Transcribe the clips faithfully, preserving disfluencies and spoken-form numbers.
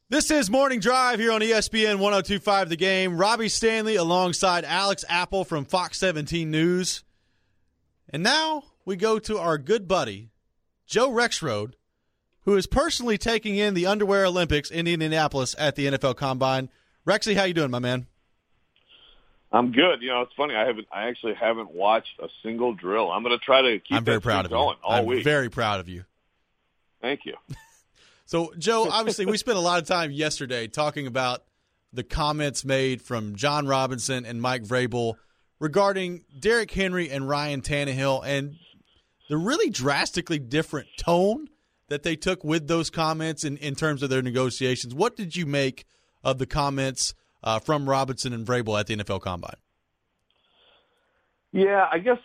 This is Morning Drive here on E S P N one oh two point five The Game. Robbie Stanley alongside Alex Apple from Fox seventeen News. And now we go to our good buddy, Joe Rexrode, who is personally taking in the Underwear Olympics in Indianapolis at the N F L Combine. Rexy, how you doing, my man? I'm good. You know, it's funny. I haven't. I actually haven't watched a single drill. I'm going to try to keep I'm very that proud of going you. all I'm week. very proud of you. Thank you. So, Joe, obviously we spent a lot of time yesterday talking about the comments made from John Robinson and Mike Vrabel regarding Derrick Henry and Ryan Tannehill and the really drastically different tone that they took with those comments in, in terms of their negotiations. What did you make of the comments uh, from Robinson and Vrabel at the N F L Combine? Yeah, I guess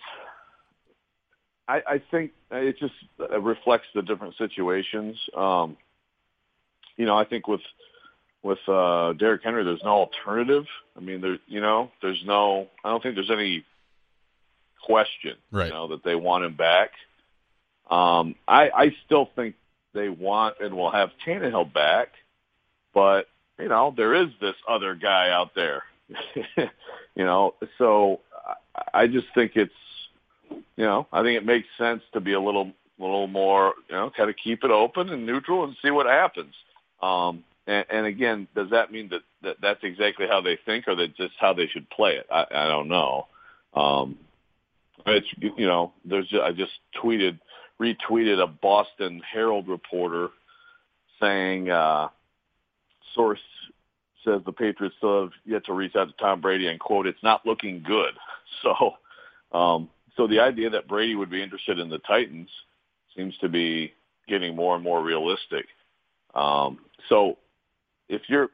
I, I think it just reflects the different situations. Um, you know, I think with with uh, Derrick Henry, there's no alternative. I mean, there, you know, there's no. I don't think there's any question, right. you know, that they want him back. Um, I, I still think they want and will have Tannehill back, but you know, there is this other guy out there. you know, so I, I just think it's, you know, I think it makes sense to be a little, little more, you know, kind of keep it open and neutral and see what happens. Um, and, and again, does that mean that, that that's exactly how they think, or that just how they should play it? I, I don't know. Um, it's, you know, there's, I just tweeted, retweeted a Boston Herald reporter saying, uh, source says the Patriots still have yet to reach out to Tom Brady and, quote, it's not looking good. So, um, so the idea that Brady would be interested in the Titans seems to be getting more and more realistic. Um, so if you're,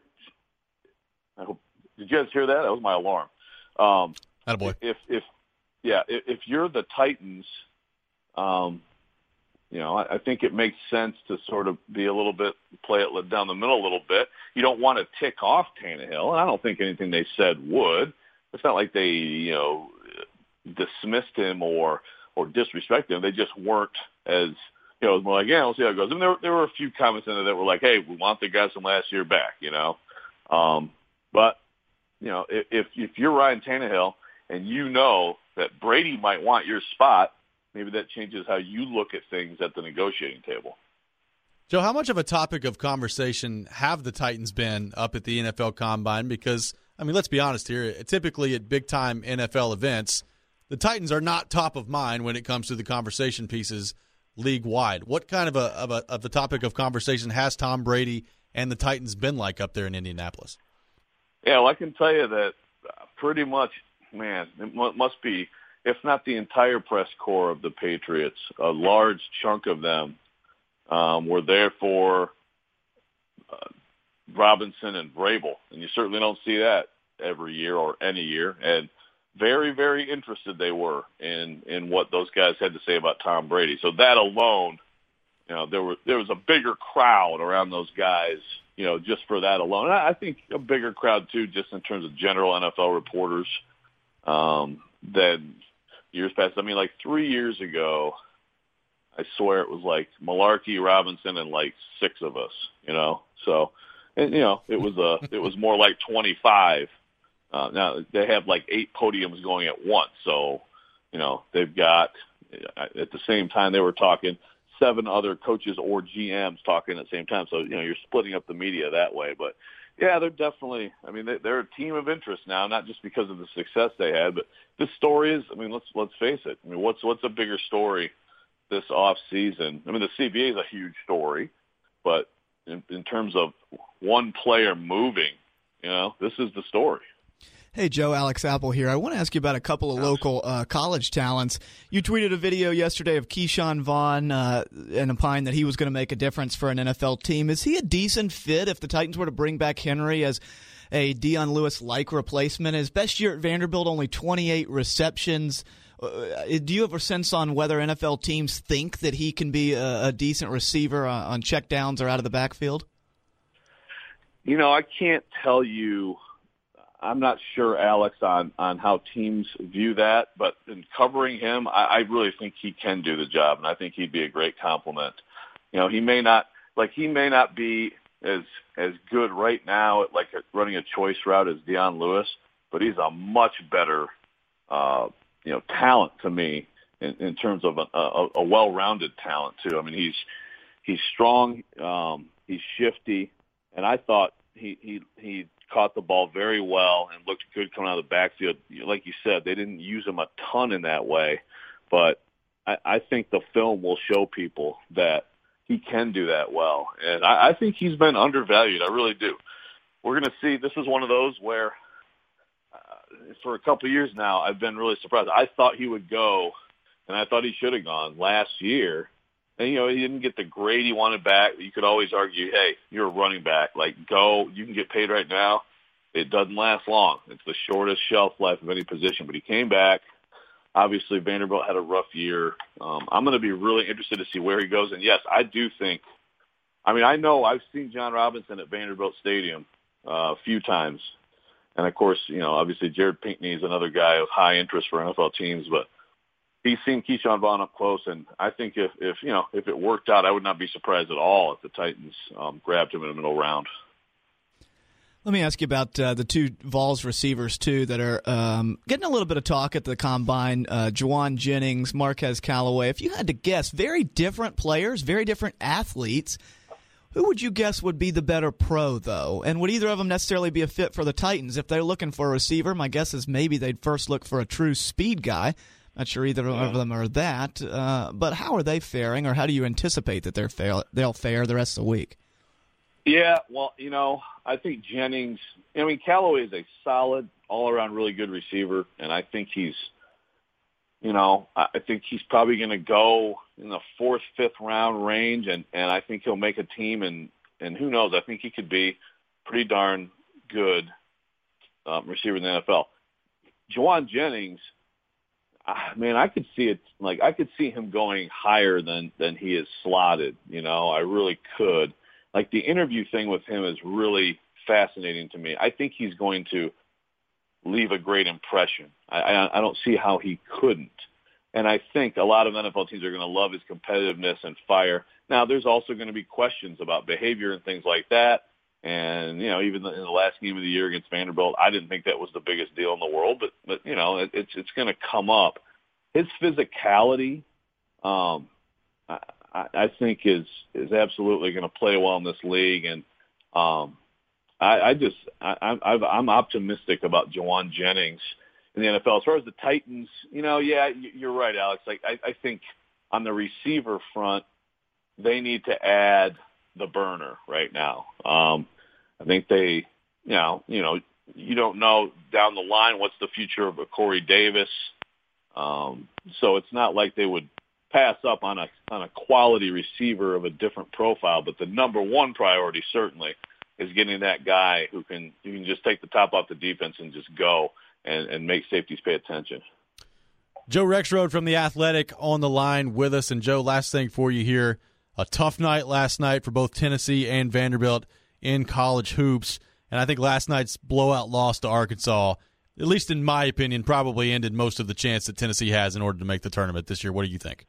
I hope, did you guys hear that? That was my alarm. Um, Attaboy. If, if, yeah, if, if you're the Titans, um, you know, I, I think it makes sense to sort of be a little bit, play it down the middle a little bit. You don't want to tick off Tannehill, and I don't think anything they said would. It's not like they, you know, dismissed him or, or disrespected him. They just weren't as, you know, it was more like, yeah, we'll see how it goes. And there, there were a few comments in there that were like, hey, we want the guys from last year back, you know. Um, but, you know, if, if you're Ryan Tannehill and you know that Brady might want your spot, maybe that changes how you look at things at the negotiating table. Joe, how much of a topic of conversation have the Titans been up at the N F L Combine? Because, I mean, let's be honest here. Typically at big-time N F L events, the Titans are not top of mind when it comes to the conversation pieces league-wide. What kind of a of a of the topic of conversation has Tom Brady and the Titans been like up there in Indianapolis? Yeah, well, I can tell you that pretty much, man, it must be, if not the entire press corps of the Patriots, a large chunk of them um, were there for uh, Robinson and Vrabel, and you certainly don't see that every year or any year. And very, very interested they were in in what those guys had to say about Tom Brady. So that alone, you know, there were there was a bigger crowd around those guys, you know, just for that alone. And I think a bigger crowd too, just in terms of general N F L reporters um, than years past. I mean, like three years ago, I swear it was like Malarkey, Robinson, and like six of us, you know. So, and you know, it was a it was more like twenty-five. Uh, now they have like eight podiums going at once, so you know they've got at the same time they were talking seven other coaches or G Ms talking at the same time. So you know you're splitting up the media that way. But yeah, they're definitely. I mean, they, they're a team of interest now, not just because of the success they had, but this story is. I mean, let's let's face it. I mean, what's what's a bigger story this off season? I mean, the C B A is a huge story, but in, in terms of one player moving, you know, this is the story. Hey, Joe, Alex Apple here. I want to ask you about a couple of local uh, college talents. You tweeted a video yesterday of Keyshawn Vaughn uh, and opined that he was going to make a difference for an N F L team. Is he a decent fit if the Titans were to bring back Henry as a Dion Lewis-like replacement? His best year at Vanderbilt, only twenty-eight receptions. Uh, do you have a sense on whether N F L teams think that he can be a, a decent receiver on, on checkdowns or out of the backfield? You know, I can't tell you. I'm not sure, Alex, on, on how teams view that, but in covering him, I, I really think he can do the job, and I think he'd be a great compliment. You know, he may not, like, he may not be as as good right now at like running a choice route as Dion Lewis, but he's a much better uh, you know talent to me in, in terms of a, a, a well-rounded talent too. I mean, he's he's strong, um, he's shifty, and I thought he he he caught the ball very well and looked good coming out of the backfield. Like you said, they didn't use him a ton in that way, but I, I think the film will show people that he can do that well. And I, I think he's been undervalued. I really do. We're going to see. This is one of those where uh, for a couple of years now, I've been really surprised. I thought he would go, and I thought he should have gone last year. And, you know, he didn't get the grade he wanted back. You could always argue, hey, you're a running back. Like, go. You can get paid right now. It doesn't last long. It's the shortest shelf life of any position. But he came back. Obviously, Vanderbilt had a rough year. Um, I'm going to be really interested to see where he goes. And, yes, I do think – I mean, I know I've seen John Robinson at Vanderbilt Stadium uh, a few times. And, of course, you know, obviously Jared Pinkney is another guy of high interest for N F L teams. But he's seen Keyshawn Vaughn up close. And I think if, if you know, if it worked out, I would not be surprised at all if the Titans um, grabbed him in the middle round. Let me ask you about uh, the two Vols receivers, too, that are um, getting a little bit of talk at the Combine, uh, Juwan Jennings, Marquez Callaway. If you had to guess, very different players, very different athletes. Who would you guess would be the better pro, though? And would either of them necessarily be a fit for the Titans? If they're looking for a receiver, my guess is maybe they'd first look for a true speed guy. Not sure either of them are that. Uh, but how are they faring, or how do you anticipate that they're fair, they'll fare the rest of the week? Yeah, well, you know, I think Jennings, I mean, Callaway is a solid, all-around really good receiver, and I think he's, you know, I think he's probably going to go in the fourth, fifth round range, and, and I think he'll make a team, and, and who knows, I think he could be pretty darn good um, receiver in the N F L. Juwan Jennings, ah, man, I could see it, like, I could see him going higher than, than he is slotted, you know, I really could. Like, the interview thing with him is really fascinating to me. I think he's going to leave a great impression. I, I, I don't see how he couldn't. And I think a lot of N F L teams are going to love his competitiveness and fire. Now, there's also going to be questions about behavior and things like that. And, you know, even in the last game of the year against Vanderbilt, I didn't think that was the biggest deal in the world. But, but you know, it, it's it's going to come up. His physicality, um, I, I think is is absolutely going to play well in this league, and um, I, I just I, I've, I'm optimistic about Juwan Jennings in the N F L. As far as the Titans, you know, yeah, you're right, Alex. Like I, I think on the receiver front, they need to add the burner right now. Um, I think they, you know, you know, you don't know down the line what's the future of a Corey Davis, um, so it's not like they would pass up on a on a quality receiver of a different profile, but the number one priority certainly is getting that guy who can who can just take the top off the defense and just go and, and make safeties pay attention. Joe Rexrode from The Athletic on the line with us. And, Joe, last thing for you here. A tough night last night for both Tennessee and Vanderbilt in college hoops. And I think last night's blowout loss to Arkansas, at least in my opinion, probably ended most of the chance that Tennessee has in order to make the tournament this year. What do you think?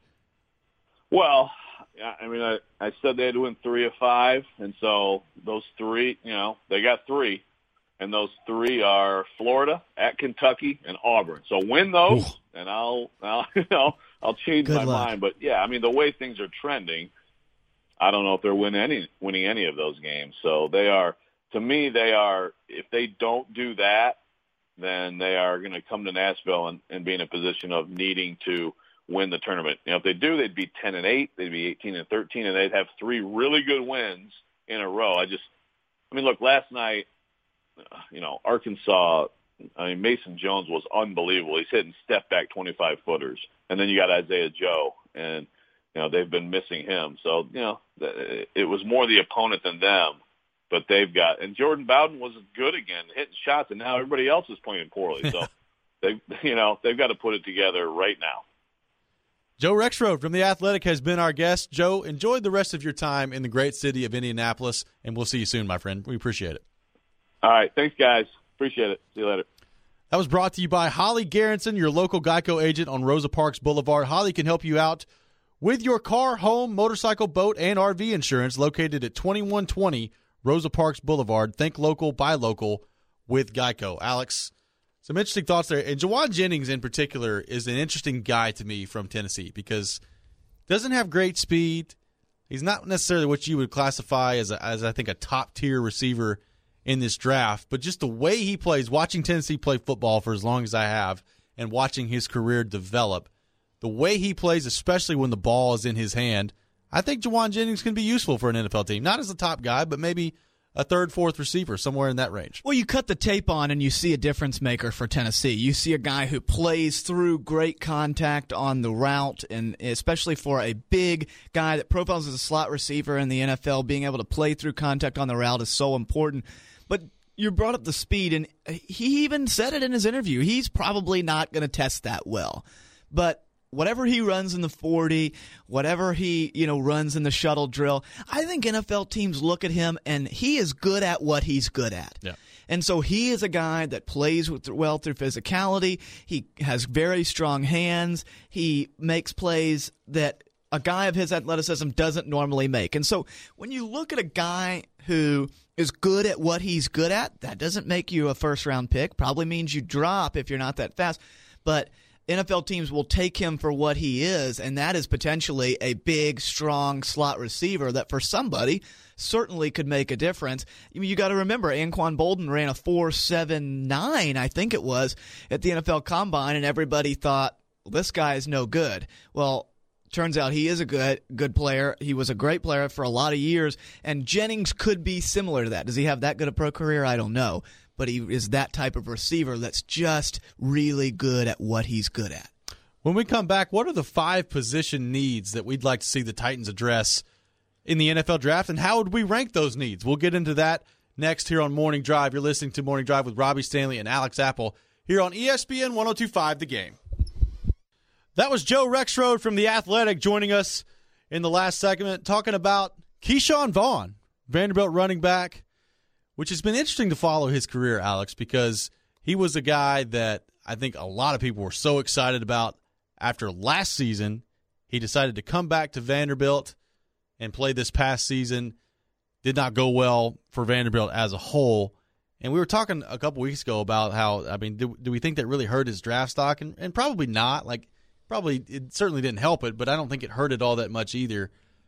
Well, I mean, I, I said they had to win three of five, and so those three, you know, they got three, and those three are Florida, at Kentucky, and Auburn. So win those, Ooh. and I'll, I'll, you know, I'll change Good my luck. mind. But yeah, I mean, the way things are trending, I don't know if they're winning any winning any of those games. So they are, to me, they are. If they don't do that, then they are going to come to Nashville and, and be in a position of needing to win the tournament. You know, if they do, they'd be ten and eight, they'd be eighteen and thirteen, and they'd have three really good wins in a row. I just, I mean, look, last night, you know, Arkansas, I mean, Mason Jones was unbelievable. He's hitting step back twenty-five footers, and then you got Isaiah Joe, and you know they've been missing him. So you know, it was more the opponent than them. But they've got, and Jordan Bowden was good again, hitting shots, and now everybody else is playing poorly. So they, you know, they've got to put it together right now. Joe Rexrode from The Athletic has been our guest. Joe, enjoy the rest of your time in the great city of Indianapolis, and we'll see you soon, my friend. We appreciate it. All right. Thanks, guys. Appreciate it. See you later. That was brought to you by Holly Garrison, your local Geico agent on Rosa Parks Boulevard. Holly can help you out with your car, home, motorcycle, boat, and R V insurance, located at twenty-one twenty Rosa Parks Boulevard. Think local, buy local with Geico. Alex, some interesting thoughts there. And Jauan Jennings in particular is an interesting guy to me from Tennessee because doesn't have great speed. He's not necessarily what you would classify as, a, as I think, a top-tier receiver in this draft, but just the way he plays, watching Tennessee play football for as long as I have and watching his career develop, the way he plays, especially when the ball is in his hand, I think Jauan Jennings can be useful for an N F L team. Not as a top guy, but maybe a third, fourth receiver, somewhere in that range. Well, you cut the tape on and you see a difference maker for Tennessee. You see a guy who plays through great contact on the route, and especially for a big guy that profiles as a slot receiver in the N F L, being able to play through contact on the route is so important. But you brought up the speed, and he even said it in his interview. He's probably not going to test that well. But whatever he runs in the forty, whatever he, you know, runs in the shuttle drill, I think N F L teams look at him and he is good at what he's good at. Yeah. And so he is a guy that plays with, well through physicality. He has very strong hands. He makes plays that a guy of his athleticism doesn't normally make. And so when you look at a guy who is good at what he's good at, that doesn't make you a first-round pick. Probably means you drop if you're not that fast. But N F L teams will take him for what he is, and that is potentially a big, strong slot receiver that for somebody certainly could make a difference. I mean, you got to remember, Anquan Boldin ran a four seven nine, I think it was, at the N F L Combine, and everybody thought, well, this guy is no good. Well, turns out he is a good good player. He was a great player for a lot of years, and Jennings could be similar to that. Does he have that good a pro career? I don't know. But he is that type of receiver that's just really good at what he's good at. When we come back, what are the five position needs that we'd like to see the Titans address in the N F L draft, and how would we rank those needs? We'll get into that next here on Morning Drive. You're listening to Morning Drive with Robbie Stanley and Alex Apple here on E S P N one oh two point five The Game. That was Joe Rexrode from The Athletic joining us in the last segment talking about Keyshawn Vaughn, Vanderbilt running back, which has been interesting to follow his career, Alex, because he was a guy that I think a lot of people were so excited about after last season. He decided to come back to Vanderbilt and play this past season. Did not go well for Vanderbilt as a whole. And we were talking a couple weeks ago about how, I mean, do, do we think that really hurt his draft stock? And, and probably not. Like, probably, it certainly didn't help it, but I don't think it hurt it all that much either.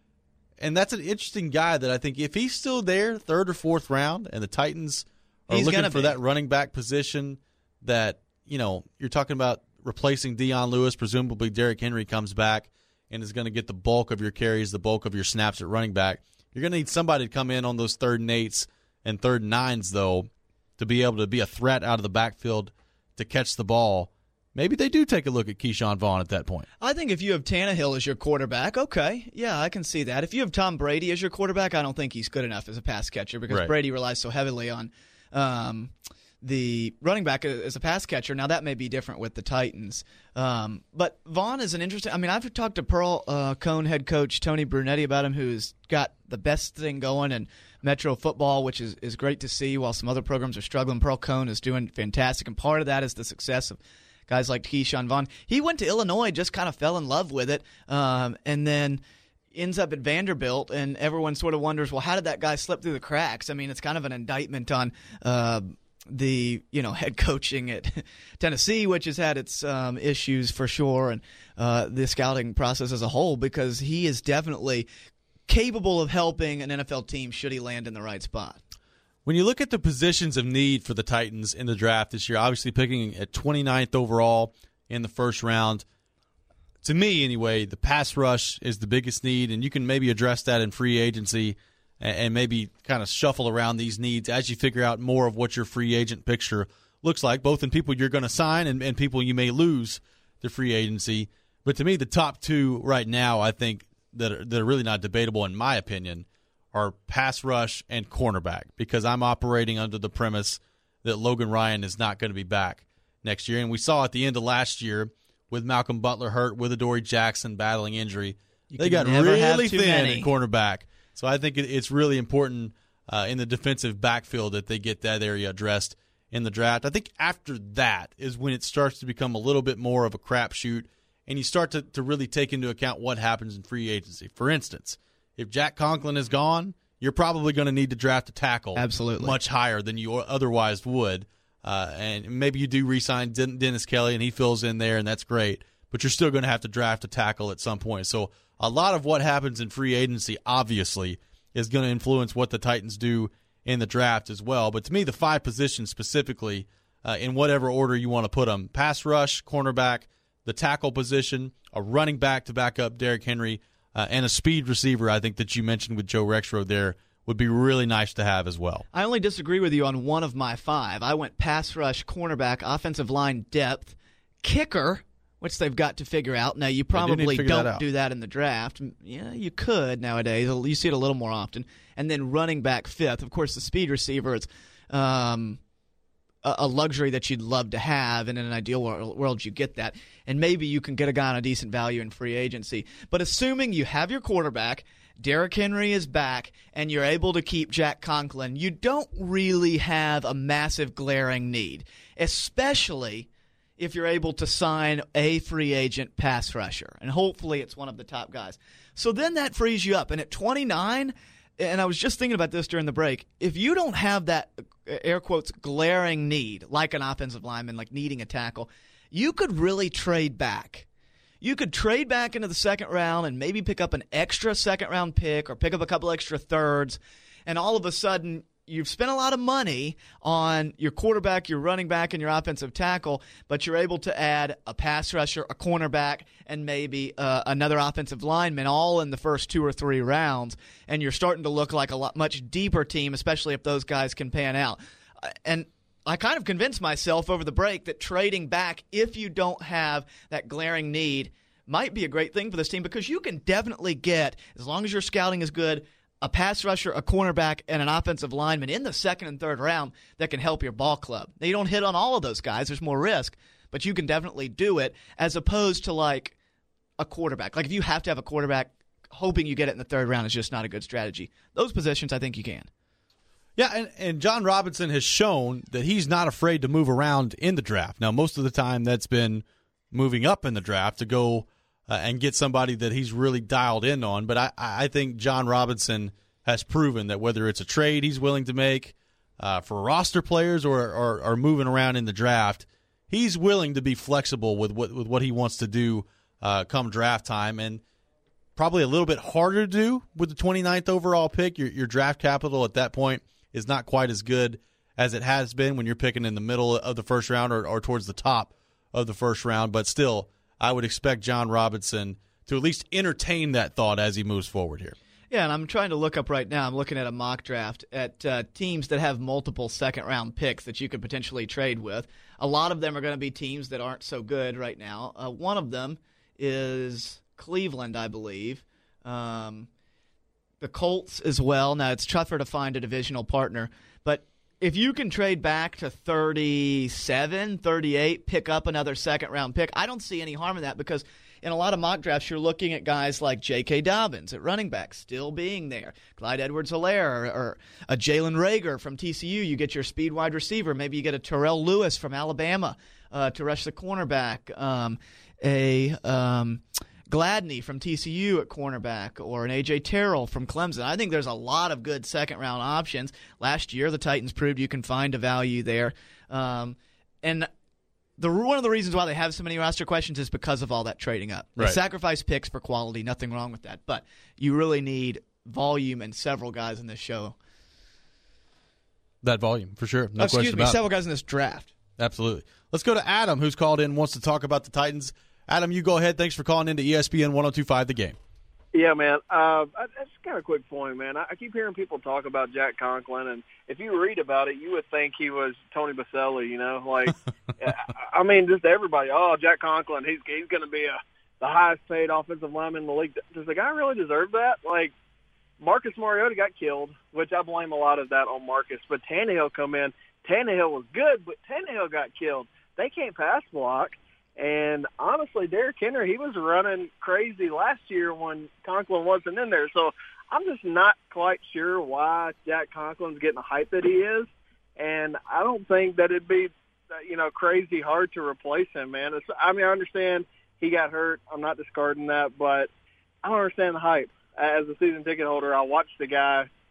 And that's an interesting guy that I think if he's still there, third or fourth round, and the Titans are he's looking for be. that running back position that, you know, you're talking about replacing Dion Lewis, presumably Derrick Henry comes back and is going to get the bulk of your carries, the bulk of your snaps at running back. You're going to need somebody to come in on those third and eights and third and nines, though, to be able to be a threat out of the backfield to catch the ball. Maybe they do take a look at Keyshawn Vaughn at that point. I think if you have Tannehill as your quarterback, okay, yeah, I can see that. If you have Tom Brady as your quarterback, I don't think he's good enough as a pass catcher because right. Brady relies so heavily on um, the running back as a pass catcher. Now, that may be different with the Titans. Um, but Vaughn is an interesting – I mean, I've talked to Pearl uh, Cone head coach Tony Brunetti about him, who's got the best thing going in Metro football, which is, is great to see while some other programs are struggling. Pearl Cone is doing fantastic, and part of that is the success of – guys like Keyshawn Vaughn. He went to Illinois, just kind of fell in love with it, um, and then ends up at Vanderbilt, and everyone sort of wonders, well, how did that guy slip through the cracks? I mean, it's kind of an indictment on uh, the you know head coaching at Tennessee, which has had its um, issues for sure, and uh, the scouting process as a whole, because he is definitely capable of helping an N F L team should he land in the right spot. When you look at the positions of need for the Titans in the draft this year, obviously picking at twenty-ninth overall in the first round, to me anyway, the pass rush is the biggest need, and you can maybe address that in free agency and maybe kind of shuffle around these needs as you figure out more of what your free agent picture looks like, both in people you're going to sign and, and people you may lose to free agency. But to me, the top two right now, I think, that are, that are really not debatable in my opinion, are pass rush and cornerback, because I'm operating under the premise that Logan Ryan is not going to be back next year. And we saw at the end of last year with Malcolm Butler hurt, with Adoree Jackson battling injury, you they got really thin many. at cornerback. So I think it, it's really important uh, in the defensive backfield that they get that area addressed in the draft. I think after that is when it starts to become a little bit more of a crapshoot, and you start to, to really take into account what happens in free agency. For instance, if Jack Conklin is gone, you're probably going to need to draft a tackle Absolutely. much higher than you otherwise would. Uh, and maybe you do re-sign Dennis Kelly, and he fills in there, and that's great. But you're still going to have to draft a tackle at some point. So a lot of what happens in free agency, obviously, is going to influence what the Titans do in the draft as well. But to me, the five positions specifically, uh, in whatever order you want to put them, pass rush, cornerback, the tackle position, a running back to back up Derrick Henry, uh, and a speed receiver, I think that you mentioned with Joe Rexrode there, would be really nice to have as well. I only disagree with you on one of my five. I went pass rush, cornerback, offensive line depth, kicker, which they've got to figure out. Now, you probably do don't that do that in the draft. Yeah, you could nowadays. You see it a little more often. And then running back fifth. Of course, the speed receiver is um, a, a luxury that you'd love to have, and in an ideal world, world you get that. And maybe you can get a guy on a decent value in free agency. But assuming you have your quarterback, Derrick Henry is back, and you're able to keep Jack Conklin, you don't really have a massive glaring need, especially if you're able to sign a free agent pass rusher. And hopefully it's one of the top guys. So then that frees you up. And at twenty-nine, and I was just thinking about this during the break, if you don't have that, air quotes, glaring need, like an offensive lineman, like needing a tackle, you could really trade back. You could trade back into the second round and maybe pick up an extra second-round pick or pick up a couple extra thirds, and all of a sudden you've spent a lot of money on your quarterback, your running back, and your offensive tackle, but you're able to add a pass rusher, a cornerback, and maybe uh, another offensive lineman all in the first two or three rounds, and you're starting to look like a lot much deeper team, especially if those guys can pan out. Uh, and I kind of convinced myself over the break that trading back, if you don't have that glaring need, might be a great thing for this team, because you can definitely get, as long as your scouting is good, a pass rusher, a cornerback, and an offensive lineman in the second and third round that can help your ball club. Now, you don't hit on all of those guys. There's more risk, but you can definitely do it, as opposed to like a quarterback. Like if you have to have a quarterback, hoping you get it in the third round is just not a good strategy. Those positions, I think you can. Yeah, and, and John Robinson has shown that he's not afraid to move around in the draft. Now, most of the time that's been moving up in the draft to go uh, and get somebody that he's really dialed in on. But I, I think John Robinson has proven that whether it's a trade he's willing to make uh, for roster players or, or, or moving around in the draft, he's willing to be flexible with what, with what he wants to do uh, come draft time. And probably a little bit harder to do with the twenty-ninth overall pick. Your, your draft capital at that point is not quite as good as it has been when you're picking in the middle of the first round or, or towards the top of the first round. But still, I would expect John Robinson to at least entertain that thought as he moves forward here. Yeah, and I'm trying to look up right now. I'm looking at a mock draft at uh, teams that have multiple second-round picks that you could potentially trade with. A lot of them are going to be teams that aren't so good right now. Uh, one of them is Cleveland, I believe. Um The Colts as well. Now, it's tougher to find a divisional partner, but if you can trade back to thirty-seven, thirty-eight, pick up another second-round pick, I don't see any harm in that, because in a lot of mock drafts, you're looking at guys like J K. Dobbins at running back still being there, Clyde Edwards-Helaire, or, or a Jalen Reagor from T C U. You get your speed wide receiver. Maybe you get a Terrell Lewis from Alabama uh, to rush the cornerback, um, a um, – Gladney from T C U at cornerback, or an A J. Terrell from Clemson. I think there's a lot of good second-round options. Last year, the Titans proved you can find a value there. Um, and the one of the reasons why they have so many roster questions is because of all that trading up. They right. sacrifice picks for quality, nothing wrong with that. But you really need volume and several guys in this show. That volume, for sure. No oh, excuse question me, about several it. guys in this draft. Absolutely. Let's go to Adam, who's called in and wants to talk about the Titans. Adam, you go ahead. Thanks for calling into E S P N one oh two point five The Game. Yeah, man. Uh, that's kind of a quick point, man. I, I keep hearing people talk about Jack Conklin, and if you read about it, you would think he was Tony Boselli, you know? Like, I mean, just everybody, oh, Jack Conklin, he's he's going to be a the highest-paid offensive lineman in the league. Does the guy really deserve that? Like, Marcus Mariota got killed, which I blame a lot of that on Marcus, but Tannehill come in. Tannehill was good, but Tannehill got killed. They can't pass block. And honestly, Derrick Henry, he was running crazy last year when Conklin wasn't in there. So I'm just not quite sure why Jack Conklin's getting the hype that he is. And I don't think that it'd be, you know, crazy hard to replace him, man. It's, I mean, I understand he got hurt. I'm not discarding that, but I don't understand the hype. As a season ticket holder, I watched the guy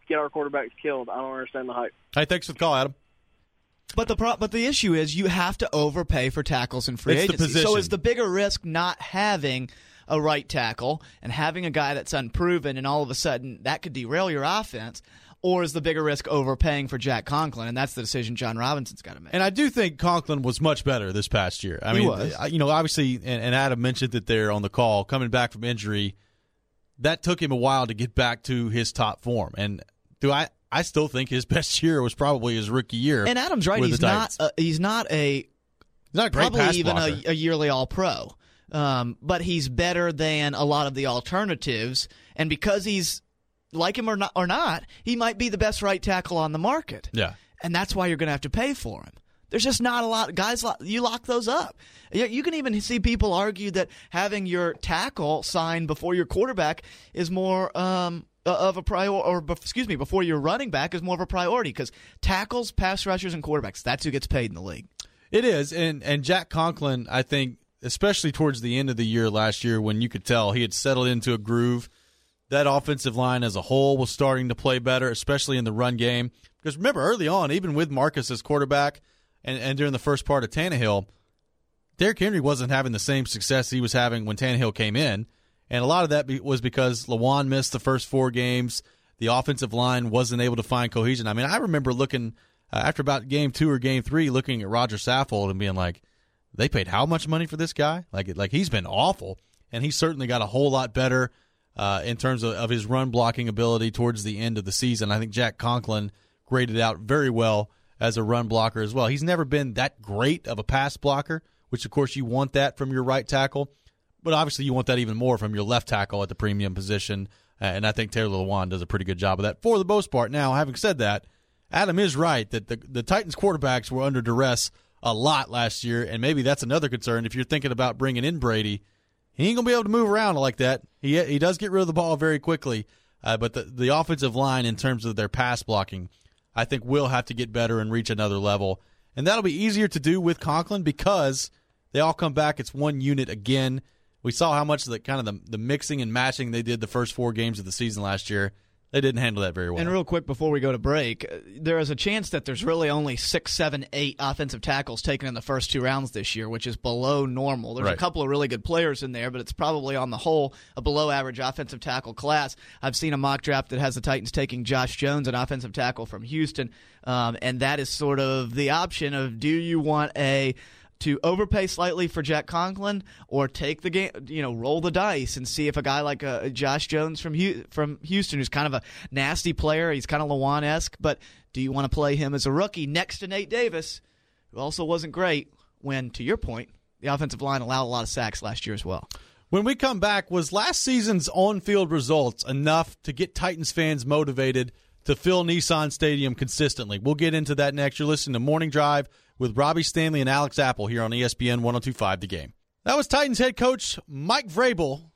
get our quarterbacks killed. I don't understand the hype. Hey, thanks for the call, Adam. But the pro- but the issue is you have to overpay for tackles in free It's the agency. position. So is the bigger risk not having a right tackle and having a guy that's unproven, and all of a sudden that could derail your offense? Or is the bigger risk overpaying for Jack Conklin? And that's the decision John Robinson's got to make. And I do think Conklin was much better this past year. I He mean, was. you know, obviously, and, and Adam mentioned it there on the call, coming back from injury, that took him a while to get back to his top form. And do I? I still think his best year was probably his rookie year. And Adam's right. with He's the not. Titans. A, he's not a He's not a great probably pass even blocker. a, a yearly All-Pro. Um, but he's better than a lot of the alternatives, and because he's like him or not, or not, he might be the best right tackle on the market. Yeah. And that's why you're going to have to pay for him. There's just not a lot. Guys, you lock those up. You, you can even see people argue that having your tackle signed before your quarterback is more um, of a priority, or excuse me, before your running back is more of a priority, because tackles, pass rushers, and quarterbacks, that's who gets paid in the league. It is. And, and Jack Conklin, I think, especially towards the end of the year last year when you could tell he had settled into a groove, that offensive line as a whole was starting to play better, especially in the run game. Because remember, early on, even with Marcus as quarterback and, and during the first part of Tannehill, Derrick Henry wasn't having the same success he was having when Tannehill came in. And a lot of that be, was because Lawan missed the first four games. The offensive line wasn't able to find cohesion. I mean, I remember looking, uh, after about game two or game three, looking at Roger Saffold and being like, they paid how much money for this guy? Like, like he's been awful. And he certainly got a whole lot better Uh, in terms of, of his run blocking ability towards the end of the season. I think Jack Conklin graded out very well as a run blocker as well. He's never been that great of a pass blocker, which of course you want that from your right tackle, but obviously you want that even more from your left tackle at the premium position, uh, and I think Taylor Lewan does a pretty good job of that for the most part. Now, having said that, Adam is right that the, the Titans quarterbacks were under duress a lot last year, and maybe that's another concern if you're thinking about bringing in Brady. He ain't going to be able to move around like that. He he does get rid of the ball very quickly, uh, but the, the offensive line in terms of their pass blocking, I think will have to get better and reach another level. And that'll be easier to do with Conklin because they all come back. It's one unit again. We saw how much the kind of the, the mixing and matching they did the first four games of the season last year. They didn't handle that very well. And real quick before we go to break, there is a chance that there's really only six, seven, eight offensive tackles taken in the first two rounds this year, which is below normal. There's Right. a couple of really good players in there, but it's probably on the whole a below-average offensive tackle class. I've seen a mock draft that has the Titans taking Josh Jones, an offensive tackle from Houston, um, and that is sort of the option of do you want a to overpay slightly for Jack Conklin, or take the game, you know, roll the dice and see if a guy like uh, Josh Jones from Hu- from Houston, who's kind of a nasty player, he's kind of Lawan-esque, but do you want to play him as a rookie next to Nate Davis, who also wasn't great when, to your point, the offensive line allowed a lot of sacks last year as well. When we come back, was last season's on-field results enough to get Titans fans motivated to fill Nissan Stadium consistently? We'll get into that next. You're listening to Morning Drive with Robbie Stanley and Alex Apple here on E S P N one oh two point five The Game. That was Titans head coach Mike Vrabel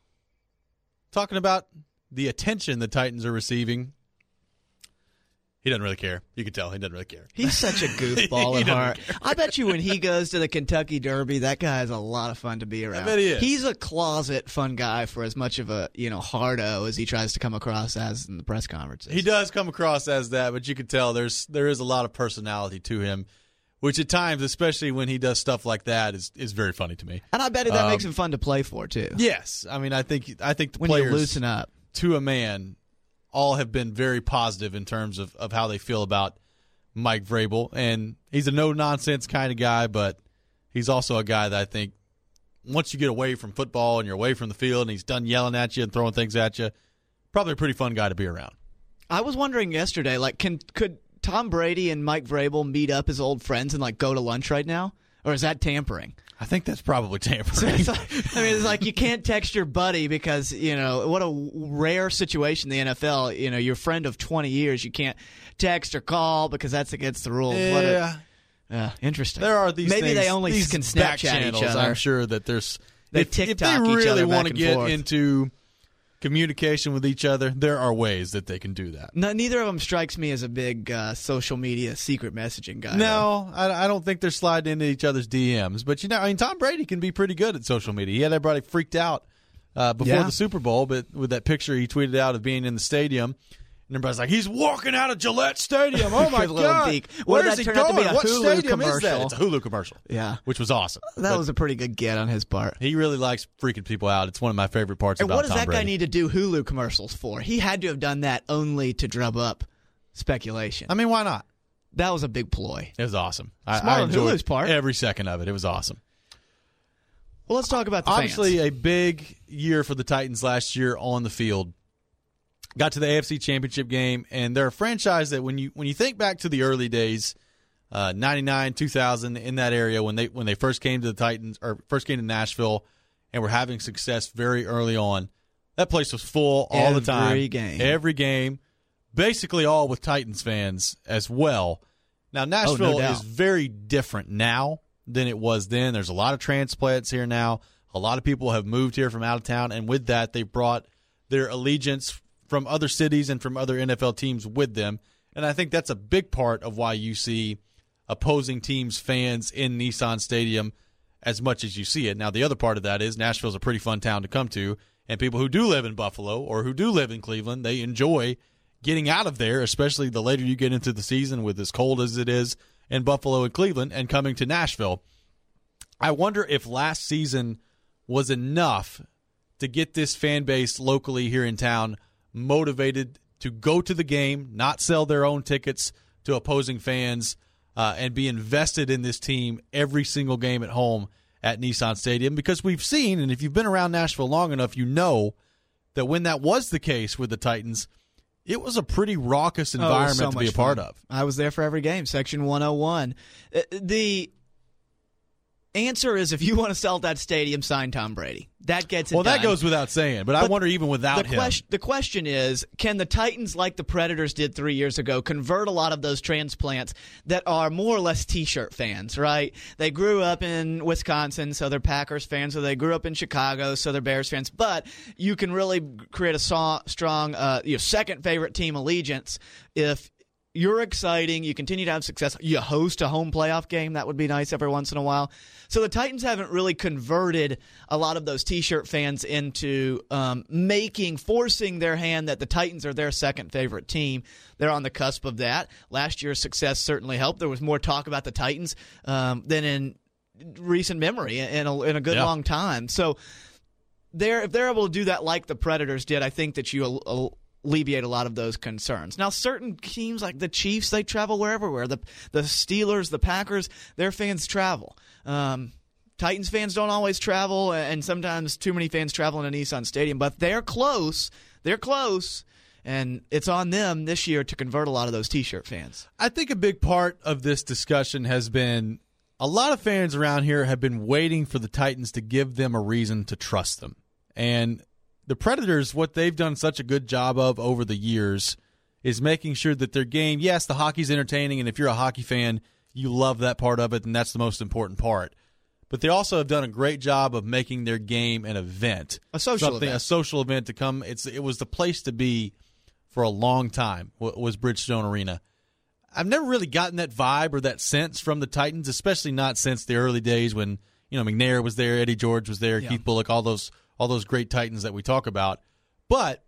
talking about the attention the Titans are receiving. He doesn't really care. You can tell he doesn't really care. He's such a goofball He at doesn't heart. care. I bet you when he goes to the Kentucky Derby, that guy is a lot of fun to be around. I bet he is. He's a closet fun guy for as much of a, you know, hardo as he tries to come across as in the press conferences. He does come across as that, but you can tell there's there is a lot of personality to him, which at times, especially when he does stuff like that, is is very funny to me. And I bet that Um, makes him fun to play for too. Yes, I mean I think I think the When you players loosen up. to a man all have been very positive in terms of, of how they feel about Mike Vrabel, and he's a no nonsense kind of guy, but he's also a guy that I think once you get away from football and you're away from the field and he's done yelling at you and throwing things at you, probably a pretty fun guy to be around. I was wondering yesterday, like, can could Tom Brady and Mike Vrabel meet up as old friends and like go to lunch right now, or is that tampering? I think that's probably tampering. So it's like, I mean, it's like you can't text your buddy because, you know, what a rare situation in the N F L. You know, your friend of twenty years, you can't text or call because that's against the rules. What a, Yeah, uh, interesting. there are these Maybe things, they only these can back Snapchat channels, each other. I'm sure that there's They if, if TikTok they each really other back want to and get forth. into communication with each other, there are ways that they can do that. No, neither of them strikes me as a big uh, social media secret messaging guy. though. No, I, I don't think they're sliding into each other's D Ms. But, you know, I mean, Tom Brady can be pretty good at social media. He had everybody freaked out uh, before Yeah. the Super Bowl, but with that picture he tweeted out of being in the stadium. And everybody's like, he's walking out of Gillette Stadium. Oh, my Little God. beak. Well, Where's that he turned out to going? be a What Hulu stadium is that? commercial. It's a Hulu commercial. Yeah. Which was awesome. That But was a pretty good get on his part. he really likes freaking people out. It's one of my favorite parts And about what does Tom that Brady. guy need to do Hulu commercials for? He had to have done that only to drum up speculation. I mean, why not? That was a big ploy. It was awesome. I, Smart I on enjoyed Hulu's part. every second of it. It was awesome. Well, let's talk about the Obviously, fans. a big year for the Titans last year on the field. Got to the A F C Championship game, and they're a franchise that when you when you think back to the early days, uh, ninety-nine, two thousand, in that area when they when they first came to the Titans or first came to Nashville, and were having success very early on, that place was full all Every the time, Every game, every game, basically all with Titans fans as well. Now Nashville oh, no is very different now than it was then. There's a lot of transplants here now. A lot of people have moved here from out of town, and with that, they brought their allegiance from other cities and from other N F L teams with them. And I think that's a big part of why you see opposing teams' fans in Nissan Stadium as much as you see it. Now, the other part of that is Nashville's a pretty fun town to come to, and people who do live in Buffalo or who do live in Cleveland, they enjoy getting out of there, especially the later you get into the season with as cold as it is in Buffalo and Cleveland and coming to Nashville. I wonder if last season was enough to get this fan base locally here in town motivated to go to the game, not sell their own tickets to opposing fans, uh, and be invested in this team every single game at home at Nissan Stadium. Because we've seen, and if you've been around Nashville long enough, you know that when that was the case with the Titans, it was a pretty raucous environment oh, so to be a much part fun. of. I was there for every game, Section one oh one. Uh, The answer is if you want to sell that stadium, sign Tom Brady. That gets it Well, done. that goes without saying, but, but I wonder even without the him. Question, the question is, can the Titans, like the Predators did three years ago, convert a lot of those transplants that are more or less T-shirt fans, right? They grew up in Wisconsin, so they're Packers fans, or they grew up in Chicago, so they're Bears fans. But you can really create a so- strong uh, you know, second favorite team allegiance if you're exciting, you continue to have success, you host a home playoff game. That would be nice every once in a while. So the Titans haven't really converted a lot of those T-shirt fans into um, making, forcing their hand that the Titans are their second favorite team. They're on the cusp of that. Last year's success certainly helped. There was more talk about the Titans um, than in recent memory in a, in a good yeah. long time. So they're, if they're able to do that like the Predators did, I think that you uh, alleviate a lot of those concerns. Now, certain teams like the Chiefs, they travel wherever. Where the the Steelers, the Packers, their fans travel. Um, Titans fans don't always travel, and sometimes too many fans travel in a Nissan Stadium. But they're close. They're close, and it's on them this year to convert a lot of those T-shirt fans. I think a big part of this discussion has been a lot of fans around here have been waiting for the Titans to give them a reason to trust them. And the Predators, what they've done such a good job of over the years is making sure that their game, yes, the hockey's entertaining, and if you're a hockey fan, you love that part of it, and that's the most important part. But they also have done a great job of making their game an event. A social Something, event. A social event to come. It's It was the place to be for a long time, was Bridgestone Arena. I've never really gotten that vibe or that sense from the Titans, especially not since the early days when, you know, McNair was there, Eddie George was there, Yeah. Keith Bullock, all those all those great Titans that we talk about. But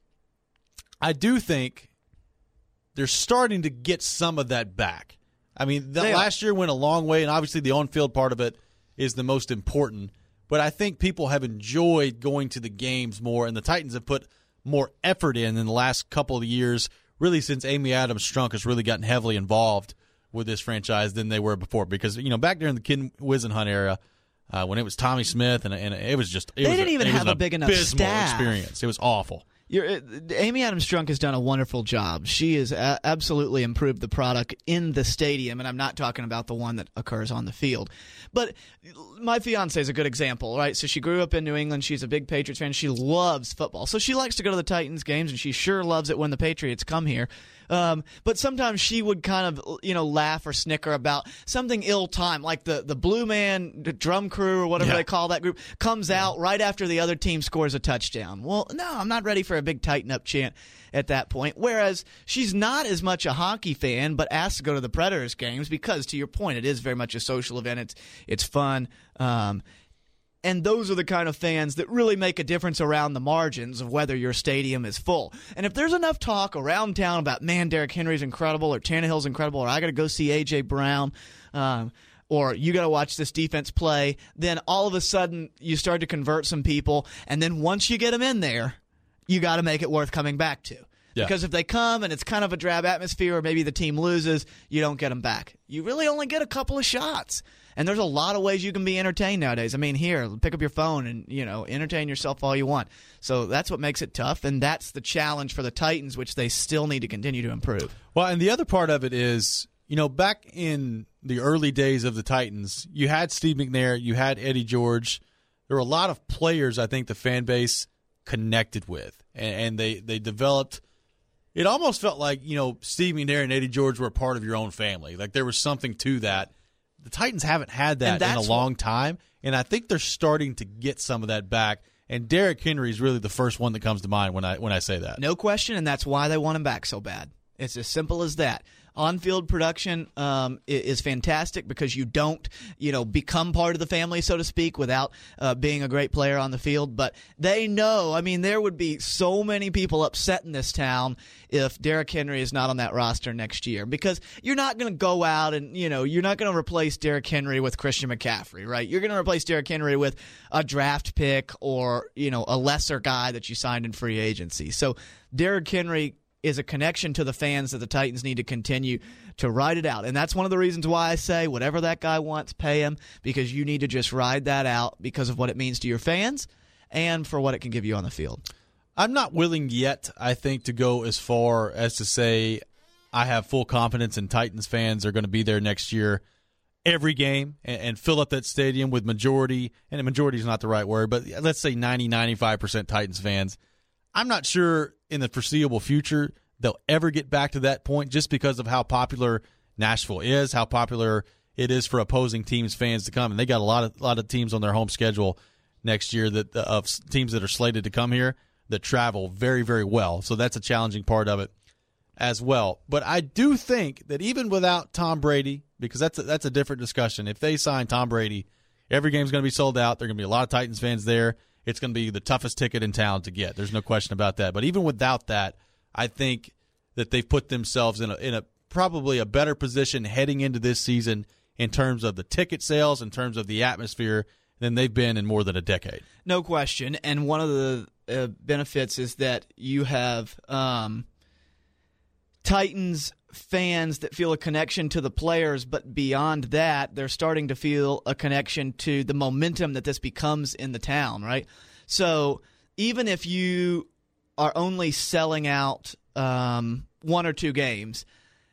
I do think they're starting to get some of that back. I mean, the, last year went a long way, and obviously the on-field part of it is the most important. But I think people have enjoyed going to the games more, and the Titans have put more effort in in the last couple of years, really since Amy Adams Strunk has really gotten heavily involved with this franchise than they were before. Because, you know, back during the Ken Whisenhunt era, Uh, when it was Tommy Smith, and, and it was just it They was didn't a, even it was have an a big enough abysmal staff. experience. It was awful. You're, uh, Amy Adams Strunk has done a wonderful job. She has a- absolutely improved the product in the stadium, and I'm not talking about the one that occurs on the field. But my fiance is a good example, right? So she grew up in New England. She's a big Patriots fan. She loves football. So she likes to go to the Titans games, and she sure loves it when the Patriots come here. Um, but sometimes she would kind of, you know, laugh or snicker about something ill-timed, like the, the Blue Man the drum crew or whatever Yeah. they call that group comes out right after the other team scores a touchdown. Well, no, I'm not ready for a big tighten-up chant at that point. Whereas she's not as much a hockey fan, but asks to go to the Predators games because, to your point, it is very much a social event. It's it's fun. Um, And those are the kind of fans that really make a difference around the margins of whether your stadium is full. And if there's enough talk around town about, man, Derrick Henry's incredible, or Tannehill's incredible, or I got to go see A J. Brown, um, or you got to watch this defense play, then all of a sudden you start to convert some people. And then once you get them in there, you got to make it worth coming back to. Yeah. Because if they come and it's kind of a drab atmosphere, or maybe the team loses, you don't get them back. You really only get a couple of shots. And there's a lot of ways you can be entertained nowadays. I mean, here, pick up your phone and, you know, entertain yourself all you want. So that's what makes it tough, and that's the challenge for the Titans, which they still need to continue to improve. Well, and the other part of it is, you know, back in the early days of the Titans, you had Steve McNair, you had Eddie George. There were a lot of players I think the fan base connected with, and, and they, they developed – it almost felt like, you know, Steve McNair and Eddie George were part of your own family. Like there was something to that. The Titans haven't had that in a long time, and I think they're starting to get some of that back. And Derrick Henry is really the first one that comes to mind when I when I say that. No question, and that's why they want him back so bad. It's as simple as that. On-field production um, is fantastic because you don't, you know, become part of the family, so to speak, without uh, being a great player on the field. But they know, I mean, there would be so many people upset in this town if Derrick Henry is not on that roster next year, because you're not going to go out and, you know, you're not going to replace Derrick Henry with Christian McCaffrey, right? You're going to replace Derrick Henry with a draft pick or, you know, a lesser guy that you signed in free agency. So Derrick Henry is a connection to the fans that the Titans need to continue to ride it out. And that's one of the reasons why I say whatever that guy wants, pay him, because you need to just ride that out because of what it means to your fans and for what it can give you on the field. I'm not willing yet, I think, to go as far as to say I have full confidence in Titans fans are going to be there next year every game and, and fill up that stadium with majority, and a majority is not the right word, but let's say ninety, ninety-five percent Titans fans. I'm not sure in the foreseeable future they'll ever get back to that point just because of how popular Nashville is, how popular it is for opposing teams' fans to come. And they got a lot of a lot of teams on their home schedule next year that of teams that are slated to come here that travel very, very well. So that's a challenging part of it as well. But I do think that even without Tom Brady, because that's a, that's a different discussion, if they sign Tom Brady, every game's going to be sold out. There are going to be a lot of Titans fans there. It's going to be the toughest ticket in town to get. There's no question about that. But even without that, I think that they've put themselves in a, in a probably a better position heading into this season in terms of the ticket sales, in terms of the atmosphere, than they've been in more than a decade. No question. And one of the uh, benefits is that you have um, Titans fans that feel a connection to the players, but beyond that, they're starting to feel a connection to the momentum that this becomes in the town, right? So even if you are only selling out um, one or two games,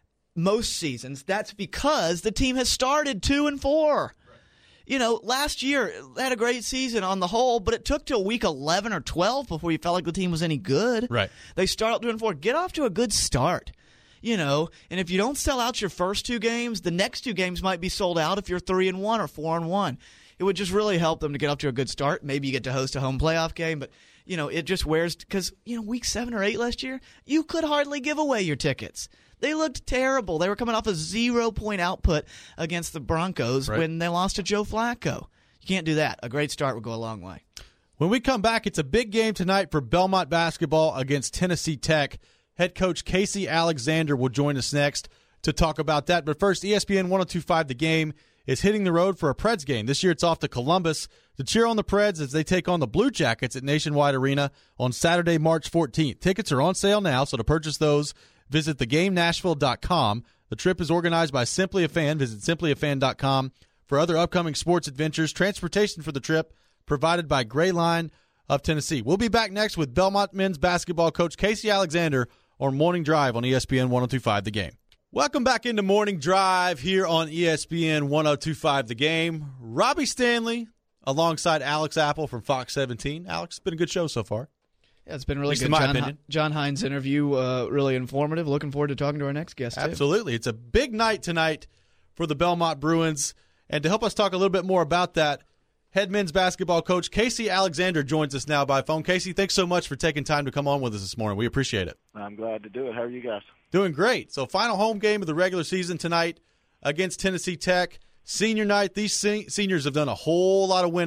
most seasons, that's because the team has started two and four. Right. You know, last year they had a great season on the whole, but it took till week eleven or twelve before you felt like the team was any good. Right. They start out two and four. Get off to a good start. You know, and if you don't sell out your first two games, the next two games might be sold out if you're three and one or four and one. It would just really help them to get up to a good start. Maybe you get to host a home playoff game, but you know, it just wears because you know, week seven or eight last year, you could hardly give away your tickets. They looked terrible. They were coming off a zero point output against the Broncos right. when they lost to Joe Flacco. You can't do that. A great start would go a long way. When we come back, it's a big game tonight for Belmont basketball against Tennessee Tech. Head coach Casey Alexander will join us next to talk about that. But first, E S P N one oh two point five The Game is hitting the road for a Preds game. This year it's off to Columbus to cheer on the Preds as they take on the Blue Jackets at Nationwide Arena on Saturday, March fourteenth. Tickets are on sale now, so to purchase those, visit the game nashville dot com. The trip is organized by Simply a Fan. Visit simply a fan dot com for other upcoming sports adventures. Transportation for the trip provided by Gray Line of Tennessee. We'll be back next with Belmont men's basketball coach Casey Alexander on Morning Drive on E S P N one oh two point five The Game. Welcome back into Morning Drive here on E S P N one oh two point five The Game. Robbie Stanley alongside Alex Apple from Fox seventeen. Alex, it's been a good show so far. Yeah, it's been really good. In my John, opinion. John Hines' interview, uh, really informative. Looking forward to talking to our next guest, too. Absolutely. It's a big night tonight for the Belmont Bruins. And to help us talk a little bit more about that, head men's basketball coach Casey Alexander joins us now by phone. Casey, thanks so much for taking time to come on with us this morning. We appreciate it. I'm glad to do it. How are you guys? Doing great. So final home game of the regular season tonight against Tennessee Tech. Senior night. These se- seniors have done a whole lot of winning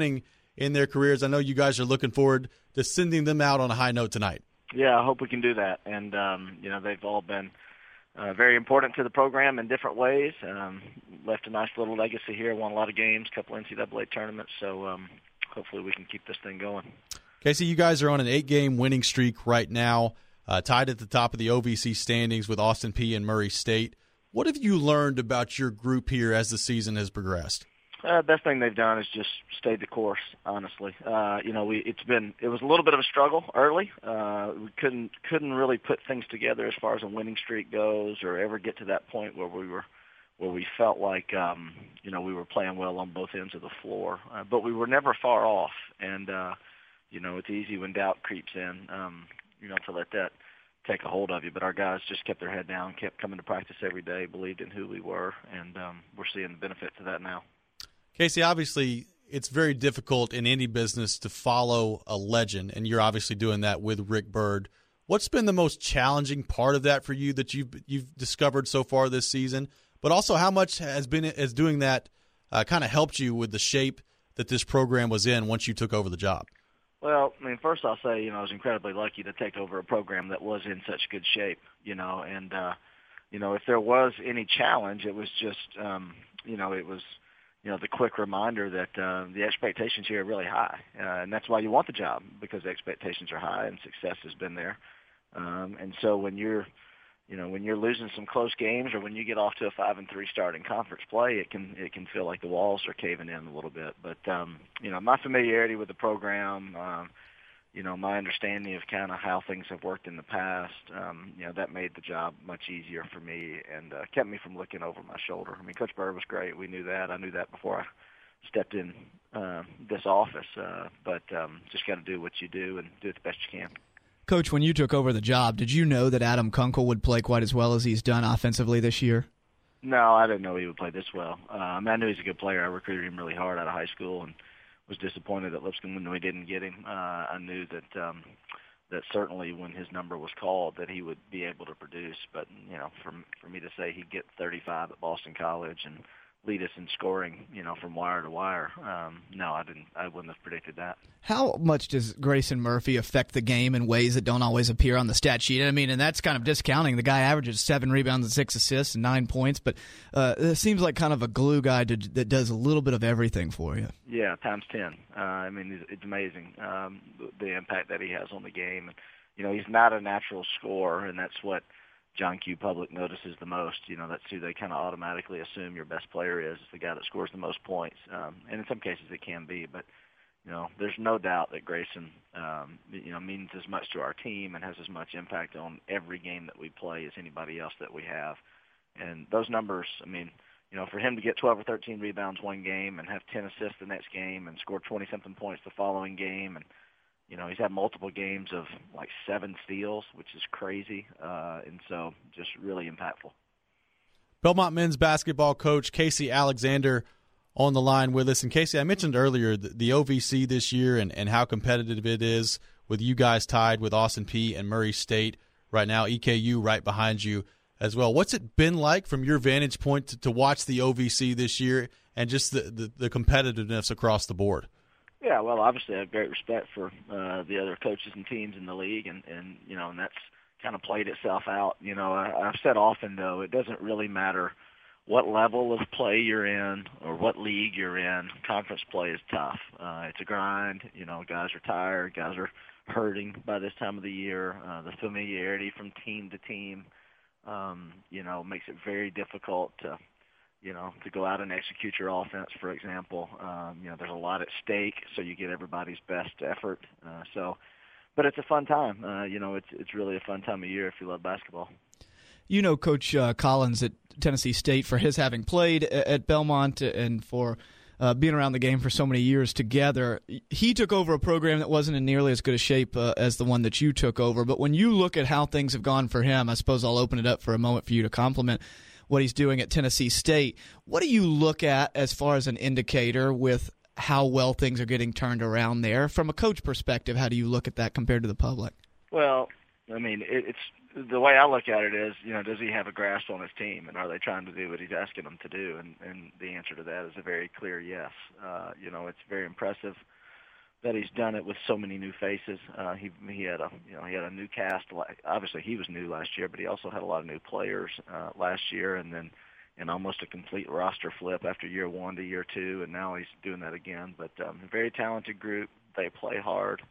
in their careers. I know you guys are looking forward to sending them out on a high note tonight. Yeah, I hope we can do that. And, um, you know, they've all been uh, very important to the program in different ways. Um, left a nice little legacy here, won a lot of games, a couple N C double A tournaments. So um, hopefully we can keep this thing going. Casey, you guys are on an eight-game winning streak right now, uh, tied at the top of the O V C standings with Austin Peay and Murray State. What have you learned about your group here as the season has progressed? Uh, best thing they've done is just stayed the course. Honestly, uh, you know, we it's been it was a little bit of a struggle early. Uh, we couldn't couldn't really put things together as far as a winning streak goes, or ever get to that point where we were where we felt like um, you know we were playing well on both ends of the floor. Uh, but we were never far off, and uh, you know it's easy when doubt creeps in, um, you know, to let that take a hold of you. But our guys just kept their head down, kept coming to practice every day, believed in who we were, and um, we're seeing the benefit to that now. Casey, obviously, it's very difficult in any business to follow a legend, and you're obviously doing that with Rick Byrd. What's been the most challenging part of that for you that you've you've discovered so far this season? But also, how much has been has doing that uh, kind of helped you with the shape that this program was in once you took over the job? Well, I mean, first I'll say, you know, I was incredibly lucky to take over a program that was in such good shape, you know, and, uh, you know, if there was any challenge, it was just, um, you know, it was, you know, the quick reminder that uh, the expectations here are really high, uh, and that's why you want the job, because the expectations are high and success has been there. Um, and so when you're, you know, when you're losing some close games, or when you get off to a five and three start in conference play, it can it can feel like the walls are caving in a little bit. But um, you know, my familiarity with the program, um, you know, my understanding of kind of how things have worked in the past, um, you know, that made the job much easier for me, and uh, kept me from looking over my shoulder. I mean, Coach Byrd was great. We knew that. I knew that before I stepped in uh, this office. Uh, but um, just got to do what you do and do it the best you can. Coach, when you took over the job, did you know that Adam Kunkel would play quite as well as he's done offensively this year? No, I didn't know he would play this well. Uh, I mean, I knew he's a good player. I recruited him really hard out of high school, and was disappointed at Lipscomb when we didn't get him. Uh, I knew that um, that certainly when his number was called that he would be able to produce. But you know, for for me to say he'd get thirty-five at Boston College and lead us in scoring, you know, from wire to wire, um, no, I didn't. I wouldn't have predicted that. How much does Grayson Murphy affect the game in ways that don't always appear on the stat sheet? I mean, and that's kind of discounting. The guy averages seven rebounds and six assists and nine points, but uh, it seems like kind of a glue guy to, that does a little bit of everything for you. Yeah, times ten. Uh, I mean, it's, it's amazing um, the, the impact that he has on the game. And, you know, he's not a natural scorer, and that's what John Q. Public notices the most. You know, that's who they kind of automatically assume your best player is, is the guy that scores the most points. Um, and in some cases it can be, but, you know, there's no doubt that Grayson, um, you know, means as much to our team and has as much impact on every game that we play as anybody else that we have. And those numbers, I mean, you know, for him to get twelve or thirteen rebounds one game and have ten assists the next game and score twenty-something points the following game, and you know, he's had multiple games of like seven steals, which is crazy, uh, and so just really impactful. Belmont men's basketball coach Casey Alexander on the line with us. And Casey, I mentioned earlier the, the O V C this year and, and how competitive it is, with you guys tied with Austin Peay and Murray State right now, E K U right behind you as well. What's it been like from your vantage point to, to watch the O V C this year and just the, the, the competitiveness across the board? Yeah, well, obviously I have great respect for uh, the other coaches and teams in the league, and, and you know, and that's kind of played itself out. You know, I, I've said often, though, it doesn't really matter what level of play you're in or what league you're in. Conference play is tough. Uh, it's a grind. You know, guys are tired. Guys are hurting by this time of the year. Uh, the familiarity from team to team, um, you know, makes it very difficult to – you know, to go out and execute your offense, for example. Um, you know, there's a lot at stake, so you get everybody's best effort. Uh, so, but it's a fun time. Uh, you know, it's it's really a fun time of year if you love basketball. You know Coach uh, Collins at Tennessee State for his having played at Belmont and for uh, being around the game for so many years together. He took over a program that wasn't in nearly as good a shape uh, as the one that you took over. But when you look at how things have gone for him, I suppose I'll open it up for a moment for you to compliment what he's doing at Tennessee State. What do you look at as far as an indicator with how well things are getting turned around there? From a coach perspective, how do you look at that compared to the public? Well, I mean, it, it's the way I look at it is, you know, does he have a grasp on his team, and are they trying to do what he's asking them to do? And, and the answer to that is a very clear yes. Uh, you know, it's very impressive that he's done it with so many new faces. Uh, he he had a you know he had a new cast. Obviously, he was new last year, but he also had a lot of new players uh, last year, and then and almost a complete roster flip after year one to year two, and now he's doing that again. But um, a very talented group. They play hard,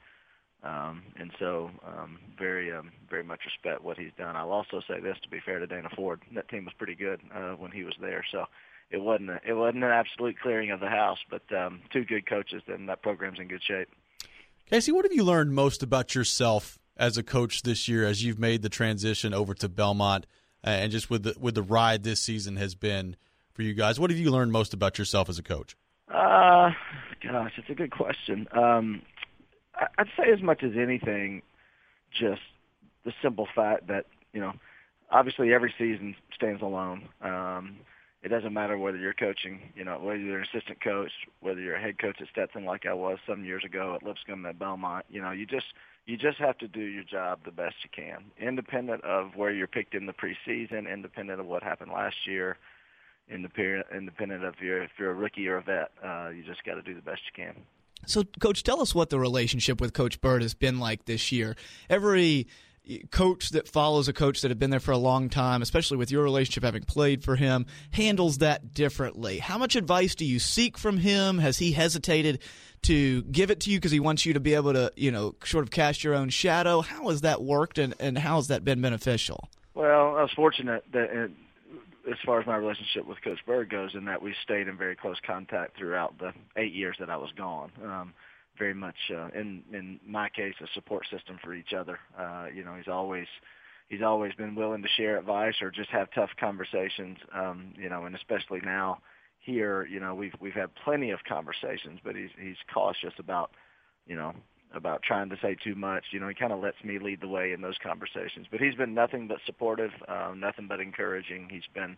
um, and so um, very um, very much respect what he's done. I'll also say this, to be fair to Dana Ford, that team was pretty good uh, when he was there. So. It wasn't a, it wasn't an absolute clearing of the house, but um, two good coaches, and that program's in good shape. Casey, what have you learned most about yourself as a coach this year as you've made the transition over to Belmont, uh, and just with the with the ride this season has been for you guys? What have you learned most about yourself as a coach? Uh, gosh, it's a good question. Um, I'd say as much as anything, just the simple fact that, you know, obviously every season stands alone. Um It doesn't matter whether you're coaching, you know, whether you're an assistant coach, whether you're a head coach at Stetson like I was some years ago at Lipscomb, at Belmont. You know, you just you just have to do your job the best you can, independent of where you're picked in the preseason, independent of what happened last year, independent independent of your, if you're a rookie or a vet. Uh, you just got to do the best you can. So, Coach, tell us what the relationship with Coach Bird has been like this year. Every coach that follows a coach that had been there for a long time, especially with your relationship having played for him, handles that differently. How much advice do you seek from him? Has he hesitated to give it to you because he wants you to be able to, you know, sort of cast your own shadow? How has that worked, and, and how has that been beneficial? Well, I was fortunate that uh, as far as my relationship with Coach Bird goes, in that we stayed in very close contact throughout the eight years that I was gone. Um, very much, uh, in in my case, a support system for each other. Uh, you know, he's always he's always been willing to share advice or just have tough conversations. Um, you know, and especially now here, you know, we've we've had plenty of conversations, but he's he's cautious about, you know, about trying to say too much. You know, he kind of lets me lead the way in those conversations. But he's been nothing but supportive, uh, nothing but encouraging. He's been,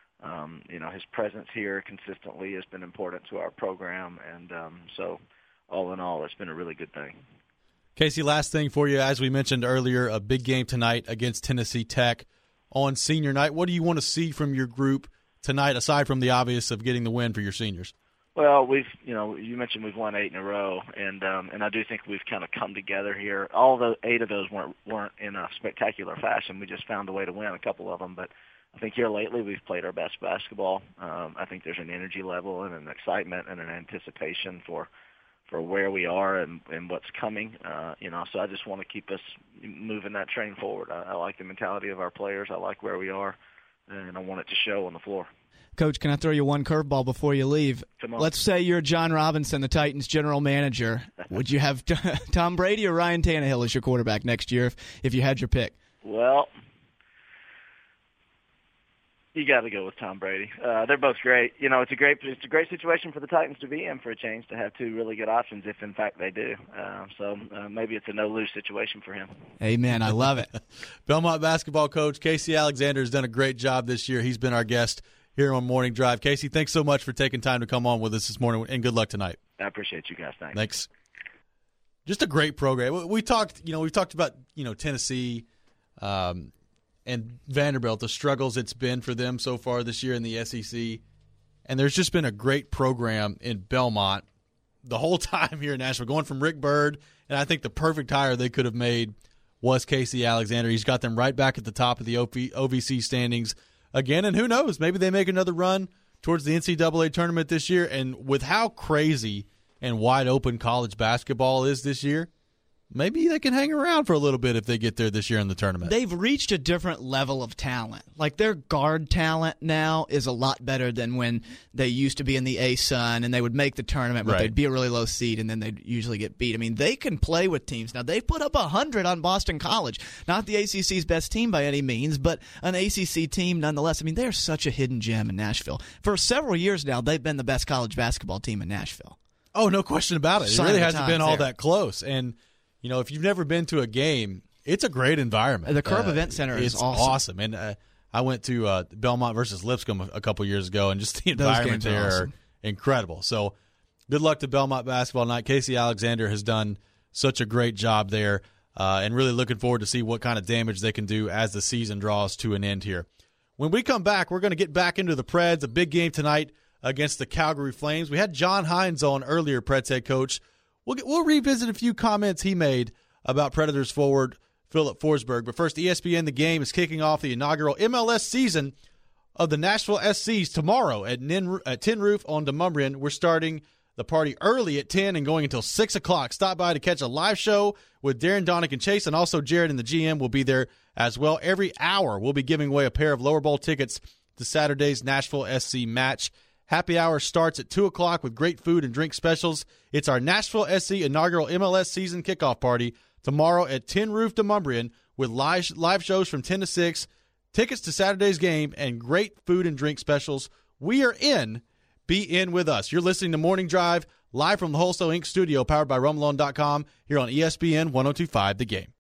um, you know, his presence here consistently has been important to our program, and um, so. All in all, it's been a really good thing. Casey, last thing for you. As we mentioned earlier, a big game tonight against Tennessee Tech on senior night. What do you want to see from your group tonight, aside from the obvious of getting the win for your seniors? Well, we've, you know, you mentioned we've won eight in a row, and um, and I do think we've kind of come together here. All the eight of those weren't weren't in a spectacular fashion. We just found a way to win a couple of them, but I think here lately we've played our best basketball. Um, I think there's an energy level and an excitement and an anticipation for. for where we are and, and what's coming, uh, you know, so I just want to keep us moving that train forward. I, I like the mentality of our players. I like where we are, and I want it to show on the floor. Coach, can I throw you one curveball before you leave? Come on. Let's say you're John Robinson, the Titans general manager. Would you have Tom Brady or Ryan Tannehill as your quarterback next year if, if you had your pick? Well, you got to go with Tom Brady. Uh, they're both great. You know, it's a great it's a great situation for the Titans to be in for a change, to have two really good options if, in fact, they do. Uh, so uh, maybe it's a no-lose situation for him. Amen. I love it. Belmont basketball coach Casey Alexander has done a great job this year. He's been our guest here on Morning Drive. Casey, thanks so much for taking time to come on with us this morning, and good luck tonight. I appreciate you guys. Thanks. Thanks. Just a great program. We talked, you know, we talked about, you know, Tennessee, um, and Vanderbilt, the struggles it's been for them so far this year in the S E C. And there's just been a great program in Belmont the whole time here in Nashville, going from Rick Byrd, and I think the perfect hire they could have made was Casey Alexander. He's got them right back at the top of the O V C standings again, and who knows, maybe they make another run towards the N C double A tournament this year. And with how crazy and wide open college basketball is this year, maybe they can hang around for a little bit if they get there this year in the tournament. They've reached a different level of talent. Like, their guard talent now is a lot better than when they used to be in the A-Sun and they would make the tournament, but right. they'd be a really low seed and then they'd usually get beat. I mean, they can play with teams. Now, they've put up one hundred on Boston College. Not the A C C's best team by any means, but an A C C team nonetheless. I mean, they're such a hidden gem in Nashville. For several years now, they've been the best college basketball team in Nashville. Oh, no question about it. Sign it really of the hasn't been times all there. that close. And you know, if you've never been to a game, it's a great environment. The Curve uh, Event Center is it's awesome. awesome. And uh, I went to uh, Belmont versus Lipscomb a, a couple years ago, and just the Those environment games are there awesome. are incredible. So good luck to Belmont basketball tonight. Casey Alexander has done such a great job there, uh, and really looking forward to see what kind of damage they can do as the season draws to an end here. When we come back, we're going to get back into the Preds, a big game tonight against the Calgary Flames. We had John Hines on earlier, Preds head coach, we'll get, we'll revisit a few comments he made about Predators forward Philip Forsberg. But first, E S P N The Game is kicking off the inaugural M L S season of the Nashville S Cs tomorrow at, Nin, at Tin Roof on Demumbrian. We're starting the party early at ten and going until six o'clock. Stop by to catch a live show with Darren, Donick, and Chase, and also Jared and the G M will be there as well. Every hour, we'll be giving away a pair of lower bowl tickets to Saturday's Nashville S C match. Happy hour starts at two o'clock with great food and drink specials. It's our Nashville S C inaugural M L S season kickoff party tomorrow at Tin Roof Demumbrian with live, live shows from ten to six, tickets to Saturday's game, and great food and drink specials. We are in. Be in with us. You're listening to Morning Drive live from the Wholesale Incorporated studio powered by Rumble On dot com here on E S P N one oh two point five The Game.